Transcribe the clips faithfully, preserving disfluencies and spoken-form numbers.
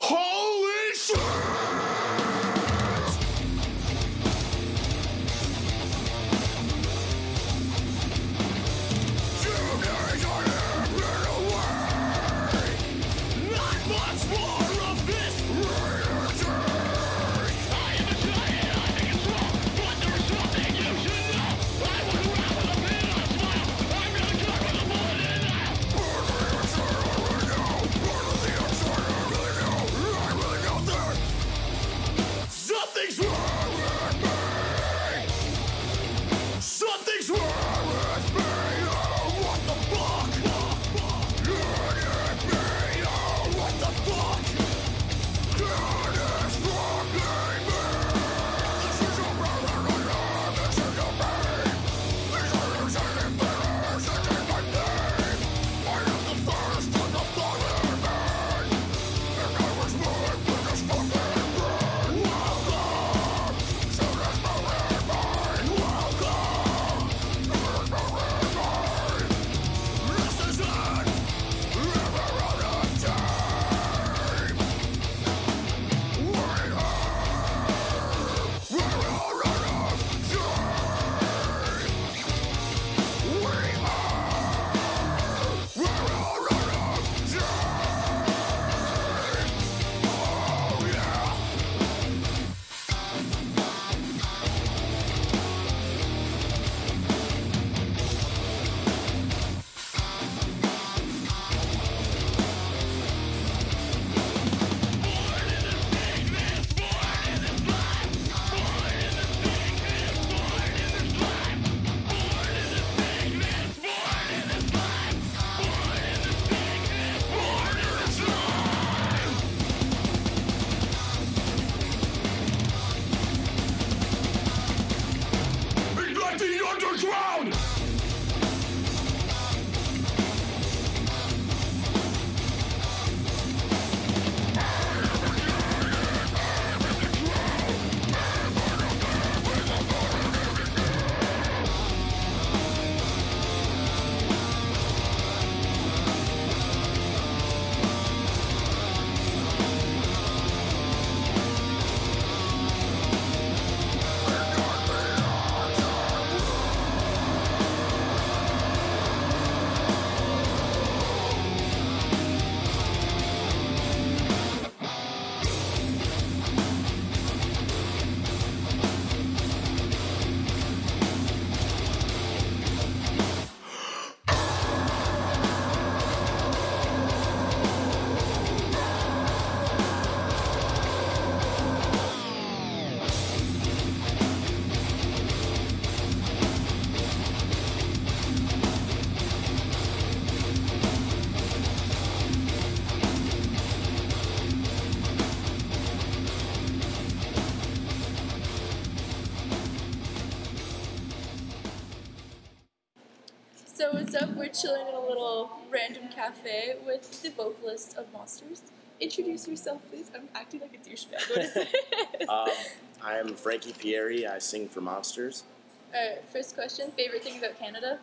Holy shit! Something's wrong with me. Something's wrong with me. Oh, what the fuck? Can it be? Oh, what the fuck? Can it fucking be? This is your pain. This is your pain. These are your singing feelings. Singing my name. I am the first and the fallen man. And I was born for this fucking pain. Underground! So what's up? We're chilling in a little random cafe with the vocalist of Monsters. Introduce yourself, please. I'm acting like a douchebag. What is this? um, I'm Frankie Pieri. I sing for Monsters. Alright, first question. Favorite thing about Canada?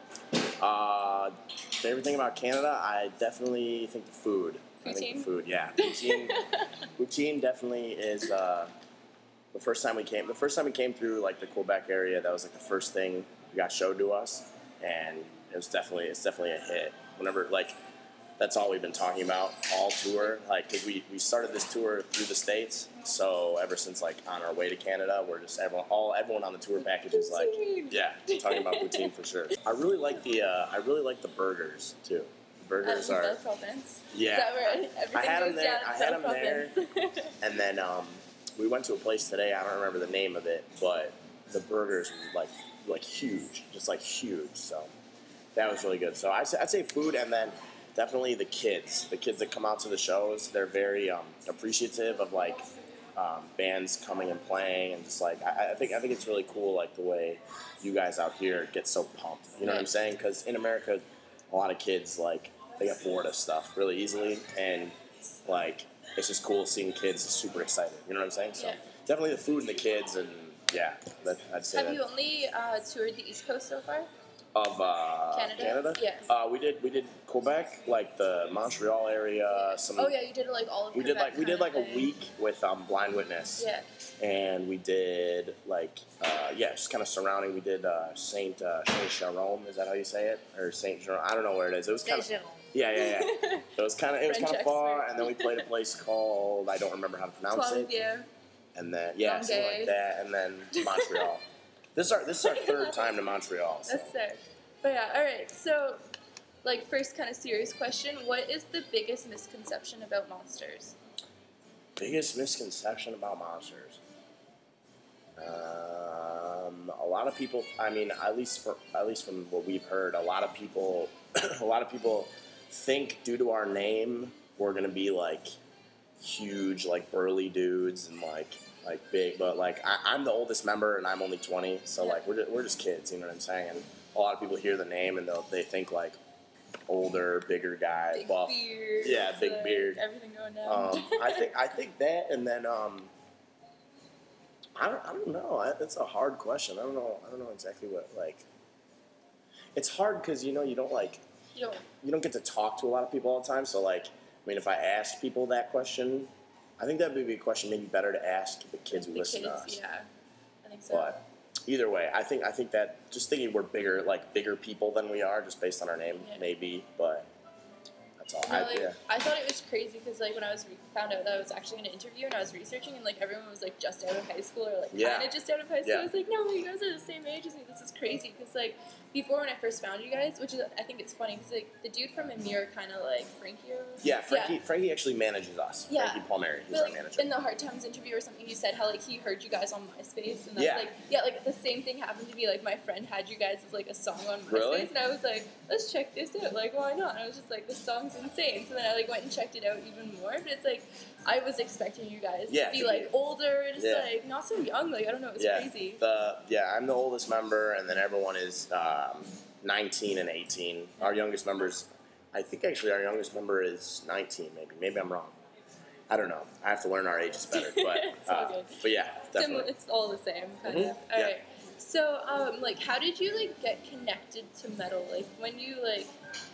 Uh, favorite thing about Canada? I definitely think the food. Poutine? I think the food, yeah. Poutine, poutine definitely is uh, the first time we came. The first time we came through like the Quebec area, that was like the first thing that got showed to us, and it was definitely it's definitely a hit. Whenever like that's all we've been talking about all tour, like because we, we started this tour through the States, so ever since like on our way to Canada, we're just everyone all everyone on the tour package is like yeah talking about poutine for sure. I really like the uh, I really like the burgers too. The burgers um, are Province. yeah. Is that where everything I had them goes there. down I in had them Province? there, and then um, we went to a place today. I don't remember the name of it, but the burgers were like like huge, just like huge. So that was really good. So I'd say, I'd say food, and then definitely the kids. The kids that come out to the shows, they're very um, appreciative of like um, bands coming and playing, and just like I, I think I think it's really cool, like the way you guys out here get so pumped. You know what I'm saying? Because in America, a lot of kids like they get bored of stuff really easily, and like it's just cool seeing kids super excited. You know what I'm saying? So Yeah. definitely the food and the kids, and yeah, that, I'd say Have that. you only uh, toured the East Coast so far? Of uh, Canada? Canada? Yes. Uh, we did we did Quebec, like the Montreal area. Some. Oh yeah, you did like all of. We did Quebec like we kind did like of a thing. week with um, Blind Witness. Yeah. And we did like uh, yeah, just kind of surrounding. We did uh, Saint uh, Saint Jerome. Is that how you say it? Or Saint Jerome? I don't know where it is. It was kind of Saint-Jerome. yeah, yeah, yeah. It was kind of it was French kind of far. expert. And then we played a place called I don't remember how to pronounce Twelve, it. yeah. And then yeah, Longueuil. something like that. And then Montreal. This is our this is our third time to Montreal. So. That's sick. But yeah, all right. So, like, first kind of serious question: what is the biggest misconception about monsters? Biggest misconception about monsters. Um, a lot of people. I mean, at least for at least from what we've heard, a lot of people, a lot of people think due to our name, we're gonna be like huge, like burly dudes and like like big. But like I, I'm the oldest member, and I'm only twenty, so like we're just, we're just kids. You know what I'm saying? And a lot of people hear the name and they they think like older, bigger guy, Big buff. beard. Yeah, big like, beard. Everything going down. Um, I think I think that, and then um, I don't I don't know. I, that's a hard question. I don't know. I don't know exactly what like. It's hard because you know you don't like you know, you don't get to talk to a lot of people all the time. So like, I mean, if I asked people that question, I think that would be a question maybe better to ask the kids who the listen kids, to us. yeah, I think so. But either way, I think I think that just thinking we're bigger, like bigger people than we are, just based on our name, Yeah. maybe. But that's all. No, I, like, yeah. I thought it was crazy because like when I was re- found out that I was actually going to interview and I was researching and like everyone was like just out of high school or like Yeah. kind of just out of high school. Yeah. I was like, no, you guys are the same age as me. This is crazy because like before when I first found you guys, which is I think it's funny because like the dude from Amir kind of like Frankie. Or Yeah, Frankie. Frankie actually manages us. Yeah. Frankie Palmieri, he's But, our like, manager. in the Hard Times interview or something, you said how like he heard you guys on MySpace, and that's Yeah. like yeah, like the same thing happened to me. Like my friend had you guys as like a song on MySpace, Really? and I was like, let's check this out. Like why not? And I was just like, this song's insane. So then I like went and checked it out even more. But it's like I was expecting you guys Yeah, to be to like be- older, just Yeah. like not so young. Like I don't know, it's yeah, crazy. the yeah, I'm the oldest member, and then everyone is um, nineteen and eighteen. Our youngest members, I think actually our youngest member is nineteen. Maybe, maybe I'm wrong. I don't know. I have to learn our ages better, but It's all uh, good. but yeah, Sim- definitely. it's all the same, kind Mhm, of. All yeah. right. So, um, like, how did you like get connected to metal? Like, when you like,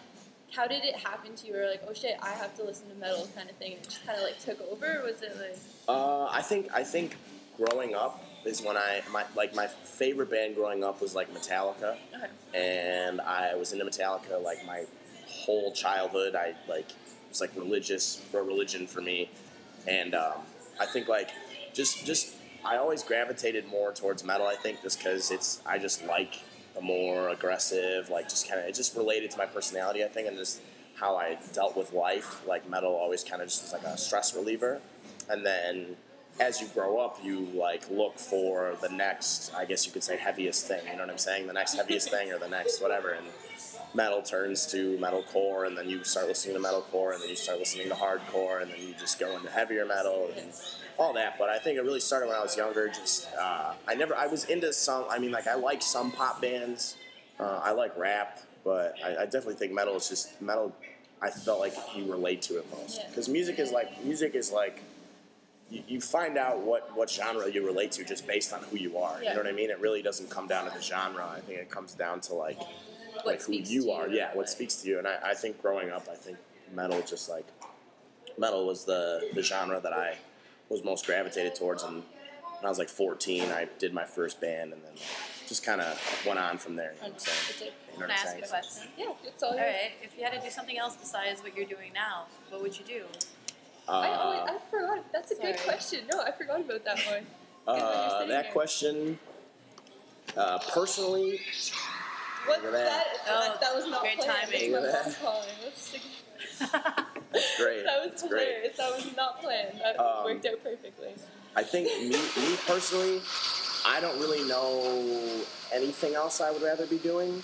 how did it happen to you? Or like, oh shit, I have to listen to metal, kind of thing. And it just kind of like took over. Or was it like? Uh, I think I think growing up is when I my like my favorite band growing up was like Metallica, Okay. and I was into Metallica like my whole childhood. I like it was like religious or religion for me, and um, I think like just just I always gravitated more towards metal. I think just because it's I just like the more aggressive, like just kind of it just related to my personality. I think and just how I dealt with life. Like metal always kind of just was like a stress reliever, and then as you grow up, you like look for the next, I guess you could say, heaviest thing. You know what I'm saying? The next heaviest thing or the next whatever. And metal turns to metalcore, and then you start listening to metalcore, and then you start listening to hardcore, and then you just go into heavier metal and all that. But I think it really started when I was younger. Just uh, I never, I was into some. I mean, like I like some pop bands. Uh, I like rap, but I, I definitely think metal is just metal. I felt like you relate to it most Yeah. because music is like music is like. You, you find out what, what genre you relate to just based on who you are. Yeah. You know what I mean? It really doesn't come down to the genre. I think it comes down to like What like who speaks you to are. you, Yeah, what like- speaks to you. And I, I think growing up, I think metal just like metal was the, the genre that I was most gravitated towards. And when I was like fourteen, I did my first band, and then just kind of went on from there. You know what I'm saying? It's like, You know Can what I I'm ask saying? you a question? yeah, it's all. All yours. right. If you had to do something else besides what you're doing now, what would you do? I, Uh, always, I forgot. That's a good Sorry. question. No, I forgot about that one. Good when you're uh, sitting that there. question, uh, personally, What Look that? at that. That, Oh, that was not great planned. timing. That's Look my at mom that. calling. Let's stick- that's great. That was That's great. hilarious. That was not planned. That Um, worked out perfectly. I think me, me personally, I don't really know anything else I would rather be doing.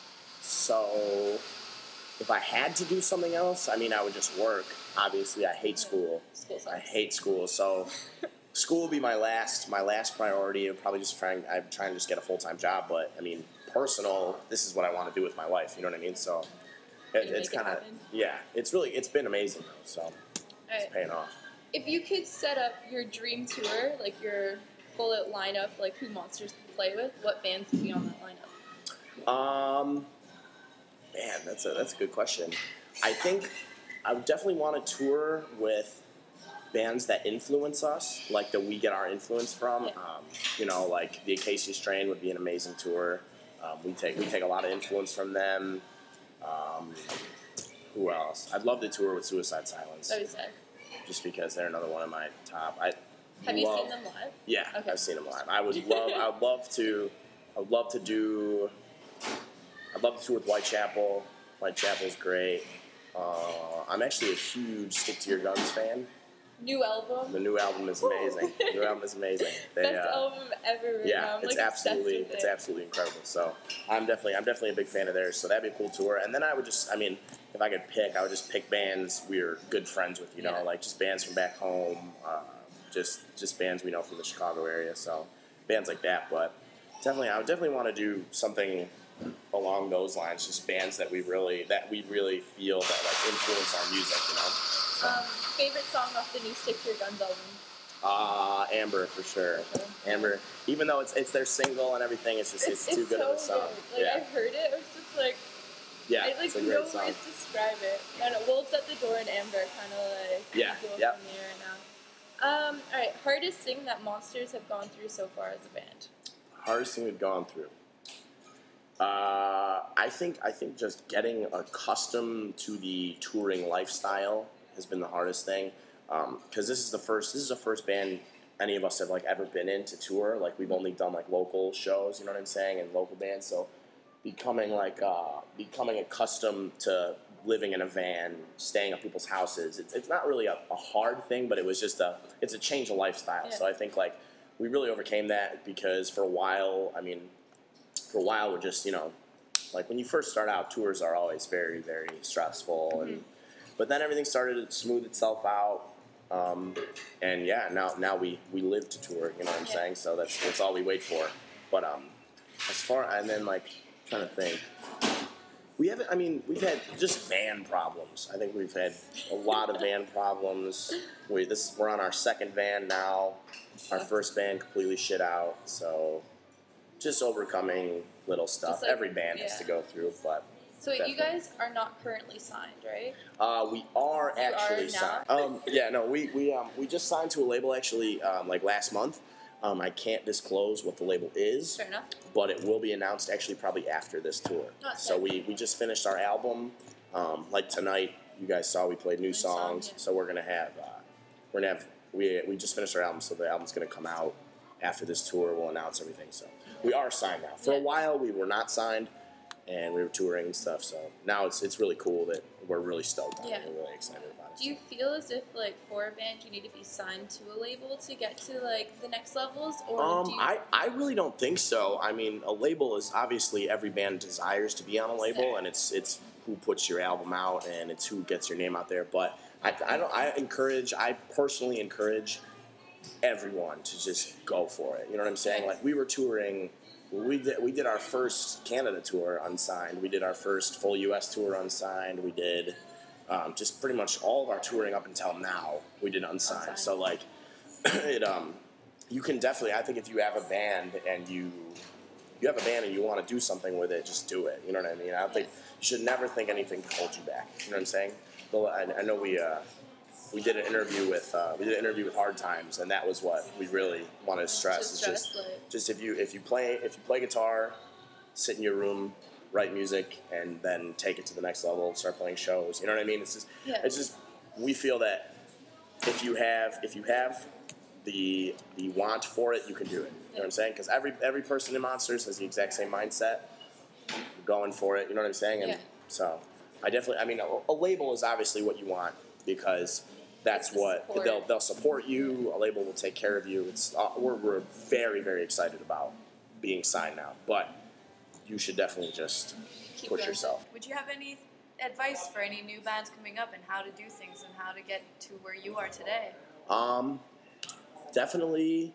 So, if I had to do something else, I mean, I would just work. Obviously, I hate school. School sucks. I hate school. So, school will be my last my last priority. I'm probably just trying. I'm trying to just get a full time job. But I mean, personal. This is what I want to do with my life. You know what I mean? So, it, Gonna it's make it kind of happen. yeah. It's really it's been amazing though. So, All it's right. paying off. If you could set up your dream tour, like your full out lineup, like who Monsters could play with, what bands would be on that lineup? Um, man, that's a that's a good question. I think I would definitely want to tour with bands that influence us, like that we get our influence from. Yeah. Um, you know, like the Acacia Strain would be an amazing tour. Um, we take we take a lot of influence from them. Um, who else? I'd love to tour with Suicide Silence, That was sick. just because they're another one of my top. I Have you love, seen them live? Yeah, Okay. I've seen them live. I would love. I would love to. I would love to do. I'd love to tour with Whitechapel. Whitechapel's great. Uh, I'm actually a huge Stick to Your Guns fan. New album. The new album is amazing. The new album is amazing. They, Best uh, album ever. Right yeah, now. I'm it's like absolutely obsessed with it's it. absolutely incredible. So I'm definitely I'm definitely a big fan of theirs. So that'd be a cool tour. And then I would just I mean, if I could pick, I would just pick bands we're good friends with. You know, Yeah. like just bands from back home. Uh, just just bands we know from the Chicago area. So bands like that. But definitely, I would definitely want to do something along those lines. Just bands that we really that we really feel that like influence our music. You know. So, Um, favorite song off the new Stick to Your Guns album? uh, Amber for sure. Okay. Amber, even though it's it's their single and everything, it's just it's, too good so of a song. Good. Like I yeah, heard it, I was just like, yeah, I like it's a no great words song. to describe it. I don't know. Wolves at the Door and Amber kind of like Yeah, go yep. from there right now. Um, all right, hardest thing that Monsters have gone through so far as a band. Hardest thing we've gone through. Uh, I think I think just getting accustomed to the touring lifestyle has been the hardest thing. Because this is the first this is the first band any of us have like ever been in to tour. Like we've only done like local shows, you know what I'm saying, and local bands. So becoming like uh, becoming accustomed to living in a van, staying at people's houses. It's it's not really a, a hard thing, but it was just a it's a change of lifestyle. Yeah. So I think like we really overcame that because for a while, I mean, for a while we're just you know like when you first start out, tours are always very very stressful, and but then everything started to smooth itself out. Um, and yeah, now now we, we live to tour, you know what I'm Yeah. saying? So that's that's all we wait for. But um, as far and then like trying to think, we haven't. I mean, we've had just van problems. I think we've had a lot of van problems. We this we're on our second van now. Our first van completely shit out. So just overcoming little stuff. Just like- Every band has yeah. to go through, but. So wait, you Definitely. guys are not currently signed, right? Uh, we are You are actually now? signed. Um, yeah, no, we we um, we just signed to a label actually um, like last month. Um, I can't disclose what the label is, Fair enough. but it will be announced actually probably after this tour. Oh, so sick. we, we just finished our album. Um, like tonight, you guys saw we played new songs. song, yeah. So we're gonna have uh, we're gonna have we we just finished our album, so the album's gonna come out after this tour. We'll announce everything. So we are signed now. For Yeah. a while, we were not signed. And we were touring and stuff, so now it's it's really cool that we're really stoked on Yeah. it. We're really excited about it. Do you feel as if like for a band you need to be signed to a label to get to like the next levels, or Um, do you? I, I really don't think so. I mean, a label is obviously every band desires to be on a label, Sure. and it's it's who puts your album out and it's who gets your name out there. But I, I don't. I encourage. I personally encourage everyone to just go for it. You know what I'm saying? Like we were touring. We did we did our first Canada tour unsigned. We did our first full U S tour unsigned. We did um, just pretty much all of our touring up until now. We did unsigned. Unsigned. So like it um you can definitely. I think if you have a band and you you have a band and you want to do something with it, just do it. You know what I mean? I don't think you should never think anything can hold you back. You know what I'm saying? But I, I know we uh, we did an interview with uh, we did an interview with Hard Times, and that was what we really wanted to stress. Just is stress, just like- just if you if you play if you play guitar, sit in your room, write music, and then take it to the next level, start playing shows. You know what I mean? It's just Yeah. it's just we feel that if you have if you have the the want for it, you can do it. You know what I'm saying? Because every every person in Monsters has the exact same mindset, going for it. You know what I'm saying? And Yeah. so I definitely. I mean, a, a label is obviously what you want because that's The what support. they'll they'll support you. A label will take care of you. It's uh, we're we're very very excited about being signed now, but you should definitely just Keep push going. yourself. Would you have any advice for any new bands coming up and how to do things and how to get to where you are today? Um, definitely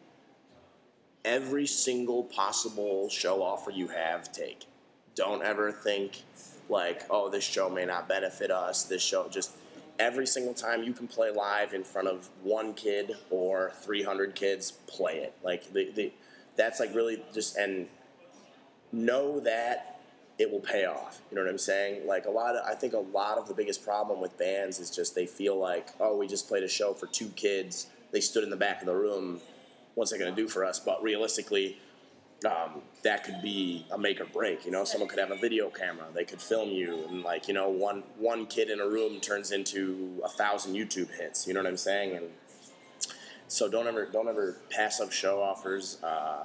every single possible show offer you have, take. Don't ever think like, oh, this show may not benefit us. This show, just every single time you can play live in front of one kid or three hundred kids, play it. Like, the, the, that's like really just, and know that it will pay off. You know what I'm saying? Like a lot of, I think a lot of the biggest problem with bands is just they feel like, oh, we just played a show for two kids. They stood in the back of the room. What's it going to do for us? But realistically, um, that could be a make or break. You know, someone could have a video camera. They could film you, and like you know, one one kid in a room turns into a thousand YouTube hits. You know what I'm saying? And so don't ever don't ever pass up show offers. Uh,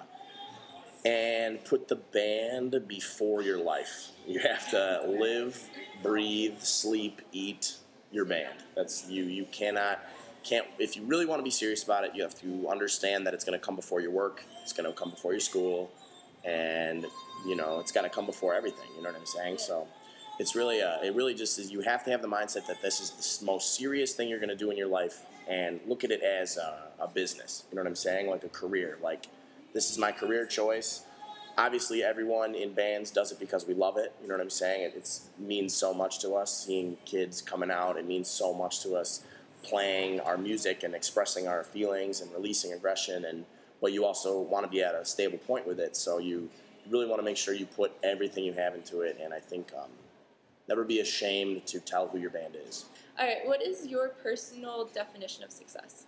And put the band before your life. You have to live, breathe, sleep, eat your band. That's you. You cannot, can't. If you really want to be serious about it, you have to understand that it's going to come before your work. It's going to come before your school, and you know it's got to come before everything. You know what I'm saying? So, it's really, uh, it really just is. You have to have the mindset that this is the most serious thing you're going to do in your life, and look at it as a, a business. You know what I'm saying? Like a career. Like. This is my career choice. Obviously, everyone in bands does it because we love it. You know what I'm saying? It it's, means so much to us seeing kids coming out. It means so much to us playing our music and expressing our feelings and releasing aggression. And but you also want to be at a stable point with it. So you really want to make sure you put everything you have into it. And I think um, never be ashamed to tell who your band is. All right. What is your personal definition of success?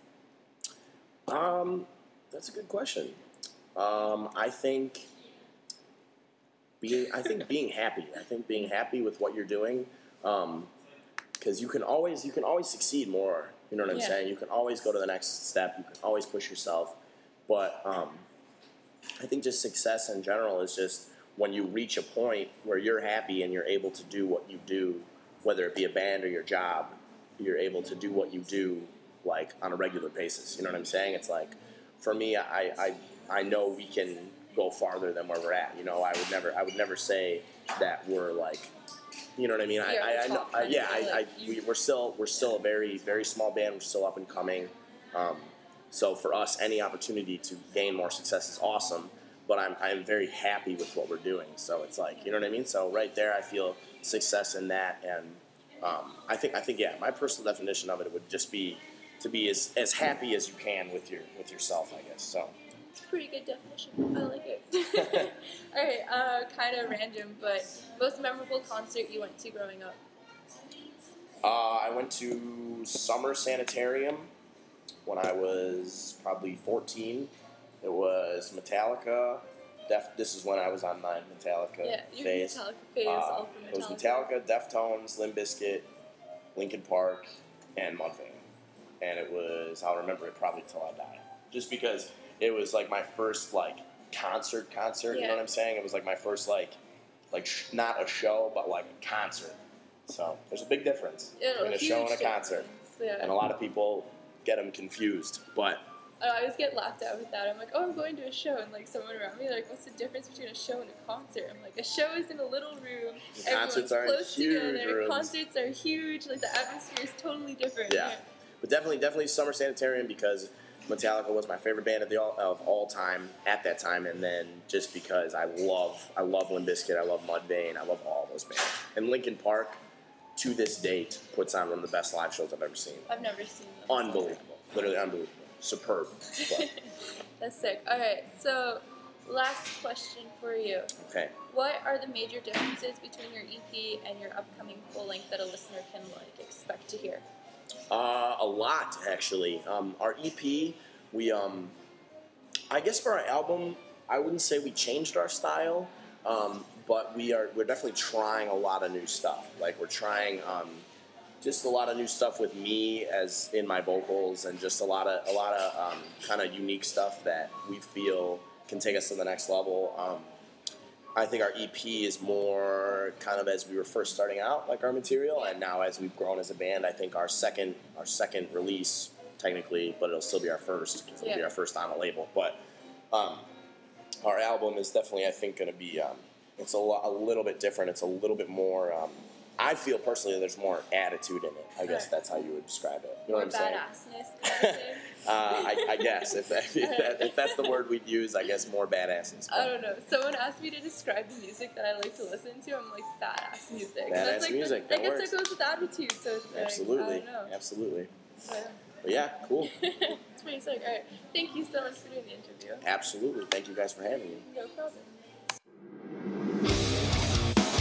Um, that's a good question. Um, I think being, I think being happy. I think being happy with what you're doing, um, because you can always, you can always succeed more. You know what I'm Yeah. saying? You can always go to the next step. You can always push yourself. But um, I think just success in general is just when you reach a point where you're happy and you're able to do what you do, whether it be a band or your job, you're able to do what you do like on a regular basis. You know what I'm saying? It's like, for me, I, I I know we can go farther than where we're at. You know, I would never, I would never say that we're like, you know what I mean? I, You're I, I the know, top I, yeah, kind of I, I, like you- we, we're still, we're still a very, very small band. We're still up and coming. Um, so for us, any opportunity to gain more success is awesome. But I'm, I'm very happy with what we're doing. So it's like, you know what I mean? So right there, I feel success in that, and um, I think, I think, yeah, my personal definition of it would just be to be as, as happy as you can with your, with yourself, I guess. So. It's a pretty good definition. I like it. All right, uh, kind of random, but most memorable concert you went to growing up? Uh, I went to Summer Sanitarium when I was probably fourteen. It was Metallica. Def- this is when I was on my Metallica Yeah, your phase. Metallica phase, Uh, all from Metallica. It was Metallica, Deftones, Limp Bizkit, Linkin Park, and Mudvayne. And it was, I'll remember it probably till I die. Just because it was like my first like concert concert, you Yeah. know what I'm saying? It was like my first like, like sh- not a show, but like a concert. So there's a big difference Yeah, between a huge show and a difference. concert. Yeah. And a lot of people get them confused. But I always get laughed at with that. I'm like, oh, I'm going to a show, and like someone around me, like, what's the difference between a show and a concert? I'm like, a show is in a little room. The concerts everyone's are in close huge together. rooms. Concerts are huge. Like the atmosphere is totally different. Yeah. But definitely, definitely Summer Sanitarium, because Metallica was my favorite band of the all, of all time at that time, and then just because I love I love Limp Bizkit, I love Mudvayne, I love all those bands. And Linkin Park, to this date, puts on one of the best live shows I've ever seen. I've never seen them. Unbelievable, literally unbelievable, superb. But, That's sick. All right, so last question for you. okay, What are the major differences between your E P and your upcoming full length that a listener can like expect to hear? uh, a lot actually. Um, our E P, we um, I guess for our album, I wouldn't say we changed our style. Um, but we are we're definitely trying a lot of new stuff. Like we're trying um, just a lot of new stuff with me as in my vocals, and just a lot of a lot of um, kind of unique stuff that we feel can take us to the next level. Um, I think our E P is more kind of as we were first starting out, like our material, and now as we've grown as a band, I think our second our second release technically, but it'll still be our first because it'll be Yeah. our first on a label. But um, our album is definitely, I think, going to be. Um, It's a, lo- a little bit different. It's a little bit more. Um, I feel personally there's more attitude in it. I guess Right. that's how you would describe it. You know Or what I'm saying? badassness kind of thing? uh, I, I guess if, that, if, that, if that's the word we'd use, I guess more badassness. I don't know. Someone asked me to describe the music that I like to listen to. I'm like, badass music. Badass That's like music, The, I that guess works. that goes with attitude. So it's like, Absolutely, I don't know. absolutely. Yeah. But yeah, cool. It's pretty sick. All right. Thank you so much for doing the interview. Absolutely. Thank you guys for having me. No problem.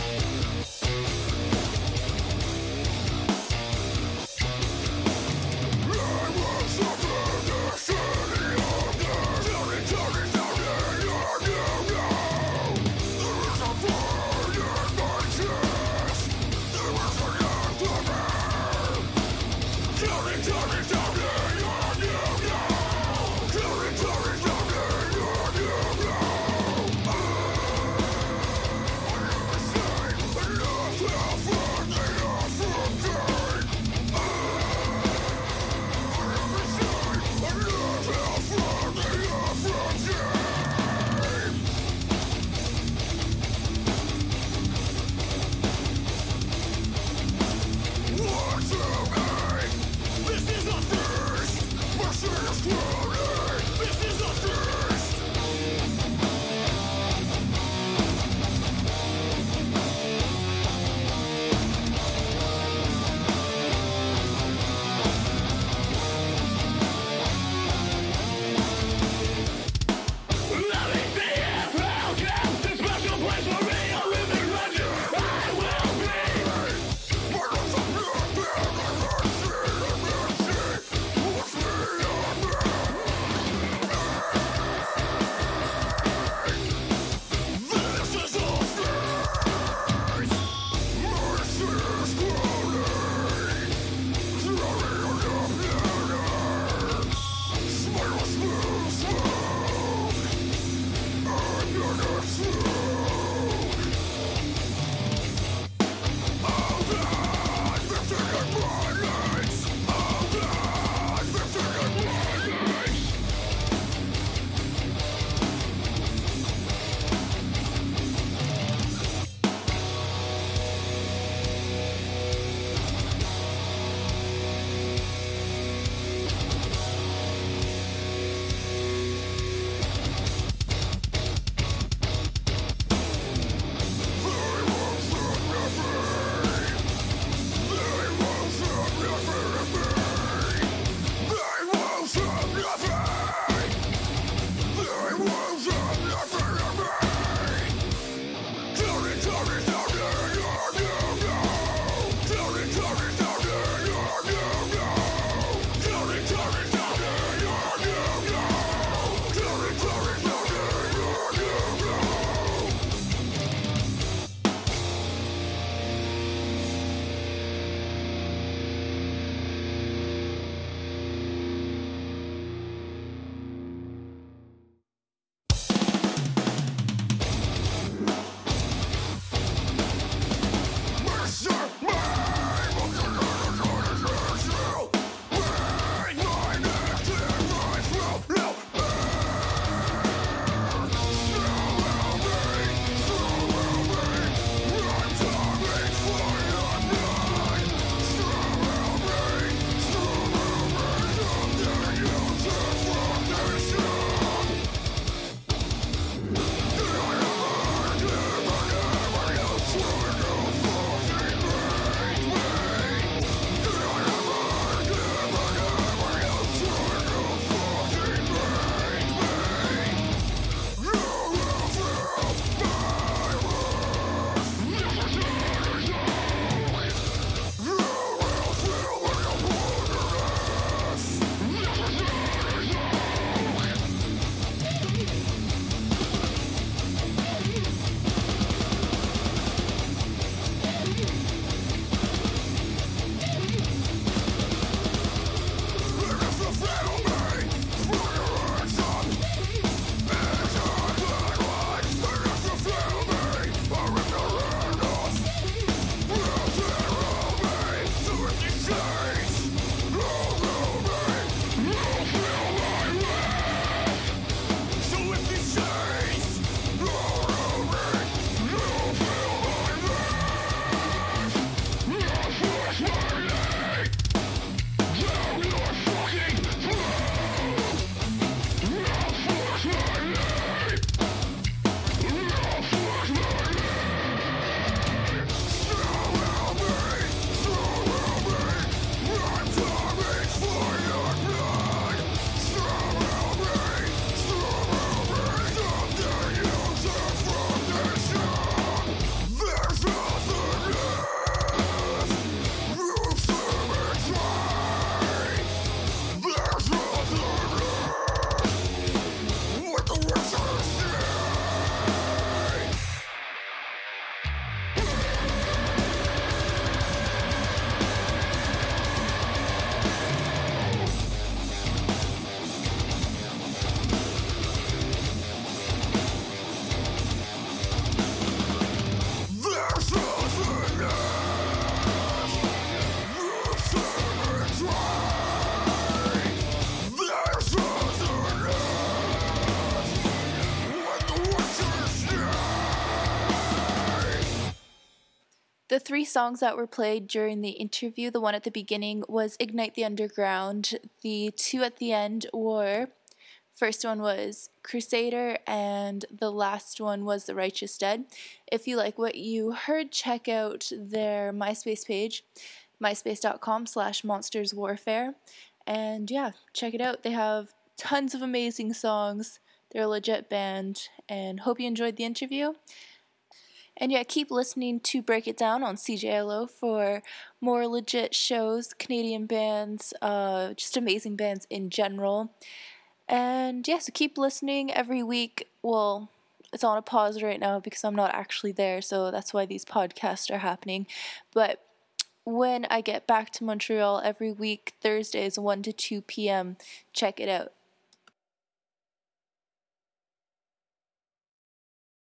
The three songs that were played during the interview, the one at the beginning was Ignite the Underground. The two at the end were, first one was Crusader, and the last one was The Righteous Dead. If you like what you heard, check out their MySpace page, myspace.com slash monsters warfare. And yeah, check it out. They have tons of amazing songs. They're a legit band, and hope you enjoyed the interview. And yeah, keep listening to Break It Down on C J L O for more legit shows, Canadian bands, uh, just amazing bands in general. And yeah, so keep listening every week. Well, it's on a pause right now because I'm not actually there, so that's why these podcasts are happening. But when I get back to Montreal every week, Thursdays, one to two p.m., check it out.